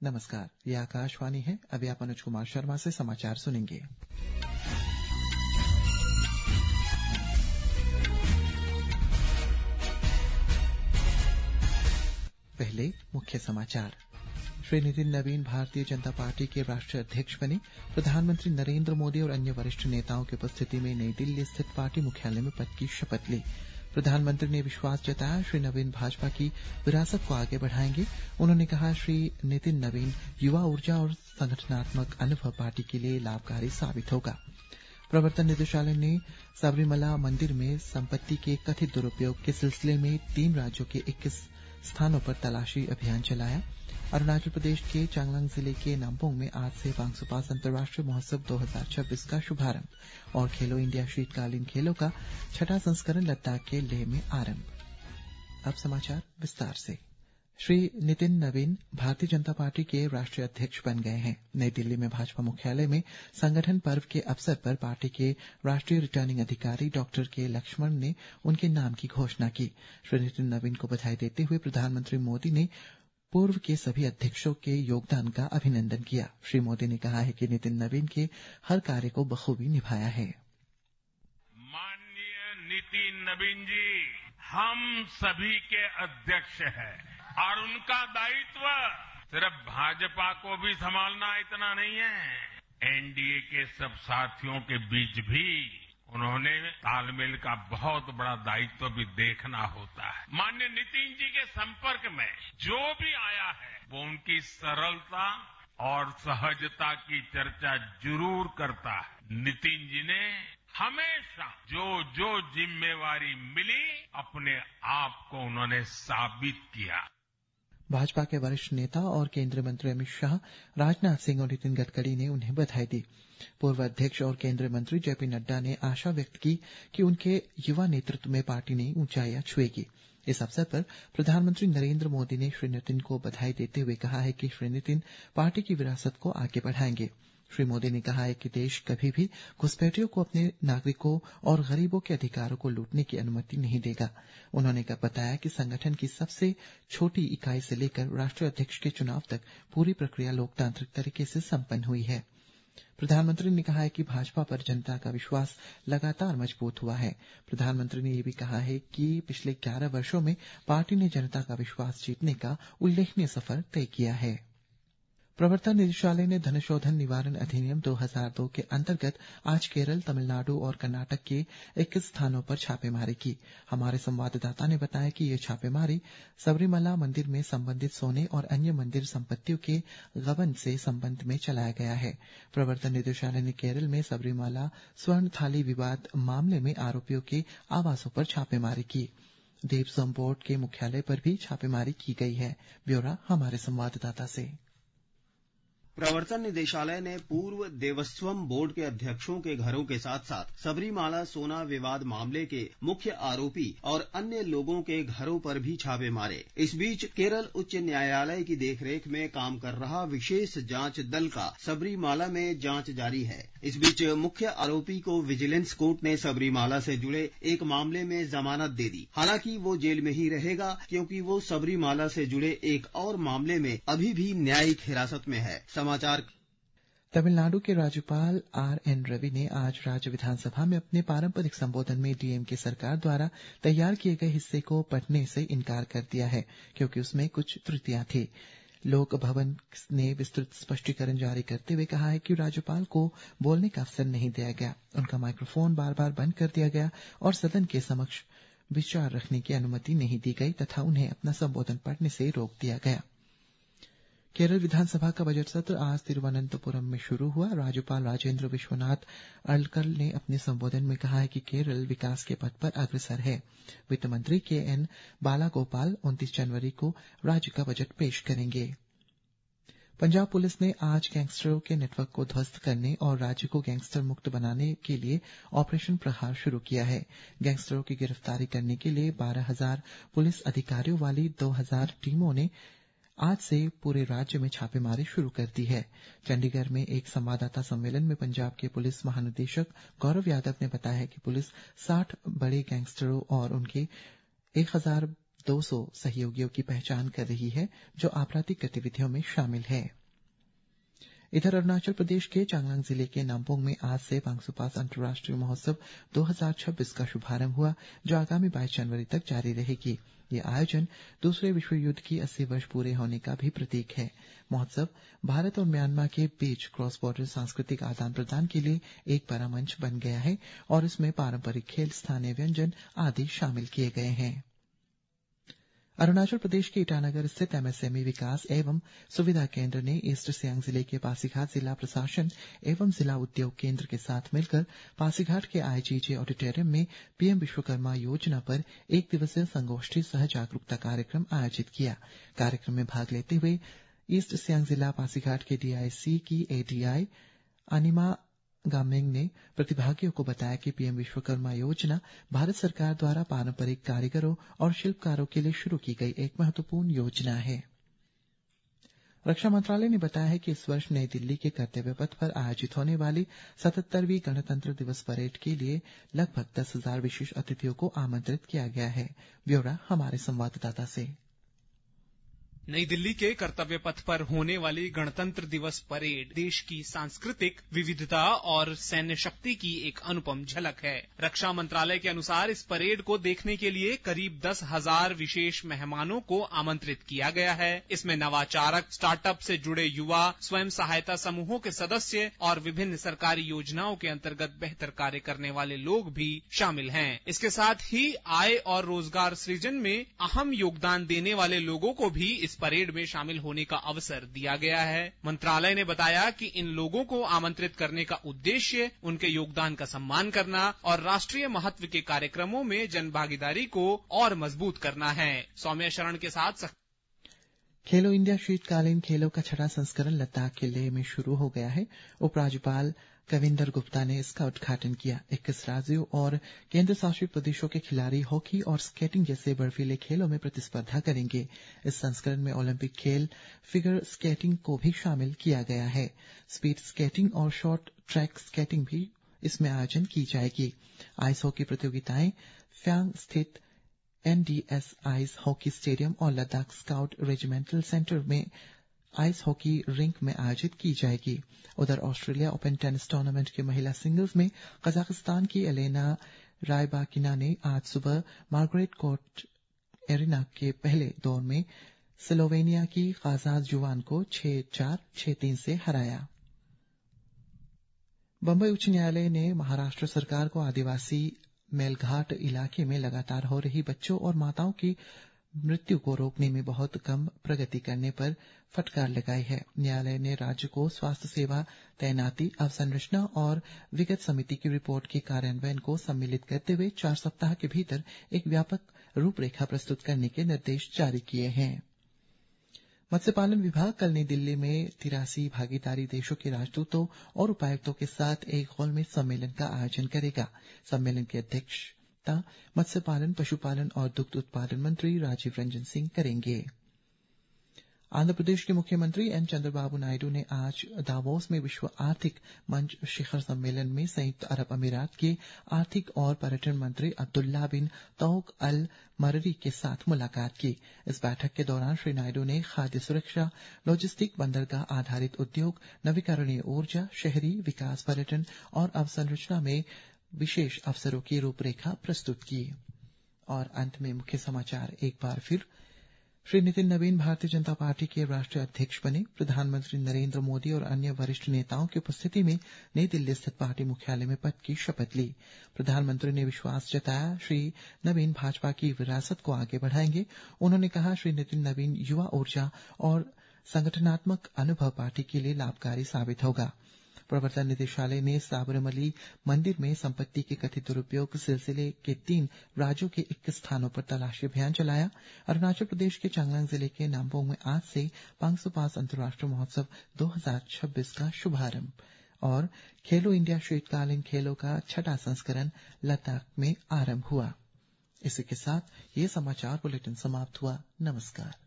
नमस्कार, ये आकाशवाणी है। अभी आप अनुज कुमार शर्मा से समाचार सुनेंगे। पहले मुख्य समाचार। श्री नितिन नवीन भारतीय जनता पार्टी के राष्ट्रीय अध्यक्ष बने। प्रधानमंत्री नरेंद्र मोदी और अन्य वरिष्ठ नेताओं की उपस्थिति में नई दिल्ली स्थित पार्टी मुख्यालय में पद की शपथ ली। प्रधानमंत्री ने विश्वास जताया, श्री नवीन भाजपा की विरासत को आगे बढ़ाएंगे। उन्होंने कहा, श्री नितिन नवीन युवा ऊर्जा और संगठनात्मक अनुभव पार्टी के लिए लाभकारी साबित होगा। प्रवर्तन निदेशालय ने सबरीमला मंदिर में संपत्ति के कथित दुरुपयोग के सिलसिले में 3 राज्यों के 21 स्थानों पर तलाशी अभियान चलाया। अरुणाचल प्रदेश के चांगलांग जिले के नाम्पोंग में आज से वांगसुपास अंतर्राष्ट्रीय महोत्सव 2026 का शुभारंभ और खेलो इंडिया शीतकालीन खेलों का 6वां संस्करण लद्दाख के लेह में आरंभ। अब समाचार विस्तार से। श्री नितिन नवीन भारतीय जनता पार्टी के राष्ट्रीय अध्यक्ष बन गए हैं। नई दिल्ली में भाजपा मुख्यालय में संगठन पर्व के अवसर पर पार्टी के राष्ट्रीय रिटर्निंग अधिकारी डॉक्टर के लक्ष्मण ने उनके नाम की घोषणा की। श्री नितिन नवीन को बधाई देते हुए प्रधानमंत्री मोदी ने पूर्व के सभी अध्यक्षों के योगदान का अभिनंदन किया। श्री मोदी ने कहा है कि नितिन नवीन के हर कार्य को बखूबी निभाया है। माननीय नितिन नवीन जी हम सभी के अध्यक्ष हैं और उनका दायित्व सिर्फ भाजपा को भी संभालना इतना नहीं है, एनडीए के सब साथियों के बीच भी उन्होंने तालमेल का बहुत बड़ा दायित्व भी देखना होता है। माननीय नितिन जी के संपर्क में जो भी आया है वो उनकी सरलता और सहजता की चर्चा जरूर करता है। नितिन जी ने हमेशा जो जिम्मेवारी मिली अपने आप को उन्होंने साबित किया। भाजपा के वरिष्ठ नेता और केंद्रीय मंत्री अमित शाह, राजनाथ सिंह और नितिन गडकरी ने उन्हें बधाई दी। पूर्व अध्यक्ष और केंद्रीय मंत्री जेपी नड्डा ने आशा व्यक्त की कि उनके युवा नेतृत्व में पार्टी नई ऊंचाइयां छुएगी। इस अवसर पर प्रधानमंत्री नरेंद्र मोदी ने श्री नितिन को बधाई देते हुए कहा है कि श्री नितिन पार्टी की विरासत को आगे बढ़ाएंगे। श्री मोदी ने कहा है कि देश कभी भी घुसपैठियों को अपने नागरिकों और गरीबों के अधिकारों को लूटने की अनुमति नहीं देगा। उन्होंने बताया कि संगठन की सबसे छोटी इकाई से लेकर राष्ट्रीय अध्यक्ष के चुनाव तक पूरी प्रक्रिया लोकतांत्रिक तरीके से संपन्न हुई है। प्रधानमंत्री ने कहा है कि भाजपा पर जनता का विश्वास लगातार मजबूत हुआ है। प्रधानमंत्री ने यह भी कहा है कि पिछले 11 वर्षों में पार्टी ने जनता का विश्वास जीतने का उल्लेखनीय सफर तय किया है। प्रवर्तन निदेशालय ने धनशोधन निवारण अधिनियम 2002 के अंतर्गत आज केरल, तमिलनाडु और कर्नाटक के 21 स्थानों पर छापेमारी की। हमारे संवाददाता ने बताया कि यह छापेमारी सबरीमला मंदिर में संबंधित सोने और अन्य मंदिर संपत्तियों के गबन से संबंध में चलाया गया है। प्रवर्तन निदेशालय ने केरल में सबरीमला स्वर्ण थाली विवाद मामले में आरोपियों के आवासों पर छापेमारी की। देवस्वम बोर्ड के मुख्यालय पर भी छापेमारी की गई है। ब्यौरा हमारे संवाददाता से। प्रवर्तन निदेशालय ने पूर्व देवस्वम बोर्ड के अध्यक्षों के घरों के साथ साथ सबरीमाला सोना विवाद मामले के मुख्य आरोपी और अन्य लोगों के घरों पर भी छापे मारे। इस बीच केरल उच्च न्यायालय की देखरेख में काम कर रहा विशेष जांच दल का सबरीमाला में जांच जारी है। इस बीच मुख्य आरोपी को विजिलेंस कोर्ट ने सबरीमाला से जुड़े एक मामले में जमानत दे दी। हालांकि वो जेल में ही रहेगा क्योंकि वो सबरीमाला से जुड़े एक और मामले में अभी भी न्यायिक हिरासत में है। तमिलनाडु के राज्यपाल आर.एन. रवि ने आज राज्य विधानसभा में अपने पारंपरिक संबोधन में डीएमके सरकार द्वारा तैयार किए गए हिस्से को पढ़ने से इनकार कर दिया है क्योंकि उसमें कुछ त्रुटियां थी। लोक भवन ने विस्तृत स्पष्टीकरण जारी करते हुए कहा है कि राज्यपाल को बोलने का अवसर नहीं दिया गया, उनका माइक्रोफोन बार बार बंद कर दिया गया और सदन के समक्ष विचार रखने की अनुमति नहीं दी गई तथा उन्हें अपना संबोधन पढ़ने से रोक दिया गया। केरल विधानसभा का बजट सत्र आज तिरुवनंतपुरम में शुरू हुआ। राज्यपाल राजेंद्र विश्वनाथ अर्लेकर ने अपने संबोधन में कहा है कि केरल विकास के पथ पर अग्रसर है। वित्त मंत्री के.एन. बालागोपाल 29 जनवरी को राज्य का बजट पेश करेंगे। पंजाब पुलिस ने आज गैंगस्टरों के नेटवर्क को ध्वस्त करने और राज्य को गैंगस्टर मुक्त बनाने के लिए ऑपरेशन प्रहार शुरू किया है। गैंगस्टरों की गिरफ्तारी करने के लिए 12,000 पुलिस अधिकारियों वाली 2,000 टीमों ने आज से पूरे राज्य में छापेमारी शुरू कर दी है। चंडीगढ़ में एक संवाददाता सम्मेलन में पंजाब के पुलिस महानिदेशक गौरव यादव ने बताया कि पुलिस 60 बड़े गैंगस्टरों और उनके 200 सहयोगियों की पहचान कर रही है जो आपराधिक गतिविधियों में शामिल है। इधर अरुणाचल प्रदेश के चांगलांग जिले के नाम्पोंग में आज से पांगसुपास अंतर्राष्ट्रीय महोत्सव 2026 का शुभारंभ हुआ, जो आगामी 22 जनवरी तक जारी रहेगी। ये आयोजन दूसरे विश्व युद्ध की 80 वर्ष पूरे होने का भी प्रतीक है। महोत्सव भारत और म्यांमार के बीच क्रॉस बॉर्डर सांस्कृतिक आदान प्रदान के लिए एक बड़ा मंच बन गया है और इसमें पारंपरिक खेल, स्थानीय व्यंजन आदि शामिल किए गए हैं। अरुणाचल प्रदेश के ईटानगर स्थित एमएसएमई विकास एवं सुविधा केंद्र ने ईस्ट सियांग जिले के पासीघाट जिला प्रशासन एवं जिला उद्योग केंद्र के साथ मिलकर पासीघाट के आईजीजे ऑडिटोरियम में पीएम विश्वकर्मा योजना पर एक दिवसीय संगोष्ठी सह जागरूकता कार्यक्रम आयोजित किया। कार्यक्रम में भाग लेते हुए ईस्ट सियांग जिला पासीघाट के डीआईसी की एडीआई अनिमा गामेंग ने प्रतिभागियों को बताया कि पीएम विश्वकर्मा योजना भारत सरकार द्वारा पारंपरिक कारीगरों और शिल्पकारों के लिए शुरू की गई एक महत्वपूर्ण योजना है। रक्षा मंत्रालय ने बताया है कि इस वर्ष नई दिल्ली के कर्तव्य पथ पर आयोजित होने वाली 77वीं गणतंत्र दिवस परेड के लिए लगभग 10,000 विशेष अतिथियों को आमंत्रित किया गया है। ब्यौरा हमारे संवाददाता से। नई दिल्ली के कर्तव्य पथ पर होने वाली गणतंत्र दिवस परेड देश की सांस्कृतिक विविधता और सैन्य शक्ति की एक अनुपम झलक है। रक्षा मंत्रालय के अनुसार इस परेड को देखने के लिए करीब 10,000 विशेष मेहमानों को आमंत्रित किया गया है। इसमें नवाचारक, स्टार्टअप से जुड़े युवा, स्वयं सहायता समूहों के सदस्य और विभिन्न सरकारी योजनाओं के अंतर्गत बेहतर कार्य करने वाले लोग भी शामिल हैं। इसके साथ ही आय और रोजगार सृजन में अहम योगदान देने वाले लोगों को भी इस परेड में शामिल होने का अवसर दिया गया है। मंत्रालय ने बताया कि इन लोगों को आमंत्रित करने का उद्देश्य उनके योगदान का सम्मान करना और राष्ट्रीय महत्व के कार्यक्रमों में जनभागीदारी को और मजबूत करना है। सौम्या शरण के साथ खेलो इंडिया शीतकालीन खेलों का 6वां संस्करण लद्दाख के लेह में शुरू हो गया है। उपराज्यपाल कविंदर गुप्ता ने इसका उद्घाटन किया। 21 राज्यों और केंद्र शासित प्रदेशों के खिलाड़ी हॉकी और स्केटिंग जैसे बर्फीले खेलों में प्रतिस्पर्धा करेंगे। इस संस्करण में ओलंपिक खेल फिगर स्केटिंग को भी शामिल किया गया है। स्पीड स्केटिंग और शॉर्ट ट्रैक स्केटिंग भी इसमें आयोजन की जाएगी। आइस हॉकी प्रतियोगिताएं फ्यांग स्थित एनडीएस आइस हॉकी स्टेडियम और लद्दाख स्काउट रेजिमेंटल सेंटर में आइस हॉकी रिंक में आयोजित की जाएगी। उधर ऑस्ट्रेलिया ओपन टेनिस टूर्नामेंट के महिला सिंगल्स में कजाकिस्तान की एलेना रायबाकिना ने आज सुबह मार्गरेट कोर्ट एरिना के पहले दौर में स्लोवेनिया की काजाज जुवान को 6-4, 6-3 से हराया। बंबई उच्च न्यायालय ने महाराष्ट्र सरकार को आदिवासी मेलघाट इलाके में लगातार हो रही बच्चों और माताओं की मृत्यु को रोकने में बहुत कम प्रगति करने पर फटकार लगाई है। न्यायालय ने राज्य को स्वास्थ्य सेवा तैनाती, अवसंरचना और विगत समिति की रिपोर्ट के कार्यान्वयन को सम्मिलित करते हुए 4 सप्ताह के भीतर एक व्यापक रूपरेखा प्रस्तुत करने के निर्देश जारी किए हैं। मत्स्य पालन विभाग कल नई दिल्ली में 83 भागीदारी देशों के राजदूतों और उपायुक्तों के साथ एक हॉल में सम्मेलन का आयोजन करेगा। सम्मेलन की अध्यक्षता मत्स्य पालन, पशुपालन और दुग्ध उत्पादन मंत्री राजीव रंजन सिंह करेंगे। आंध्र प्रदेश के मुख्यमंत्री एन चंद्रबाबू नायडू ने आज दावोस में विश्व आर्थिक मंच शिखर सम्मेलन में संयुक्त अरब अमीरात के आर्थिक और पर्यटन मंत्री अब्दुल्ला बिन तौक अल मररी के साथ मुलाकात की। इस बैठक के दौरान श्री नायडू ने खाद्य सुरक्षा, लॉजिस्टिक, बंदरगाह आधारित उद्योग, नवीकरणीय ऊर्जा, शहरी विकास, पर्यटन और अवसंरचना में विशेष अवसरों की रूपरेखा प्रस्तुत की। और अंत में मुख्य समाचार एक बार फिर। श्री नितिन नवीन भारतीय जनता पार्टी के राष्ट्रीय अध्यक्ष बने। प्रधानमंत्री नरेंद्र मोदी और अन्य वरिष्ठ नेताओं की उपस्थिति में नई दिल्ली स्थित पार्टी मुख्यालय में पद की शपथ ली। प्रधानमंत्री ने विश्वास जताया श्री नवीन भाजपा की विरासत को आगे बढ़ाएंगे। उन्होंने कहा श्री नितिन नवीन युवा ऊर्जा और संगठनात्मक अनुभव पार्टी के लिए लाभकारी साबित होगा। प्रवर्तन निदेशालय ने साबरमती मंदिर में संपत्ति के कथित दुरुपयोग सिलसिले के 3 राज्यों के 21 स्थानों पर तलाशी अभियान चलाया। अरुणाचल प्रदेश के चांगलांग जिले के नाम्पोंग में आज से पांगसुपास अंतर्राष्ट्रीय महोत्सव 2026 का शुभारंभ। और खेलो इंडिया शीतकालीन खेलों का 6वां संस्करण लद्दाख में आरंभ हुआ। इसी के साथ ये समाचार बुलेटिन समाप्त हुआ। नमस्कार।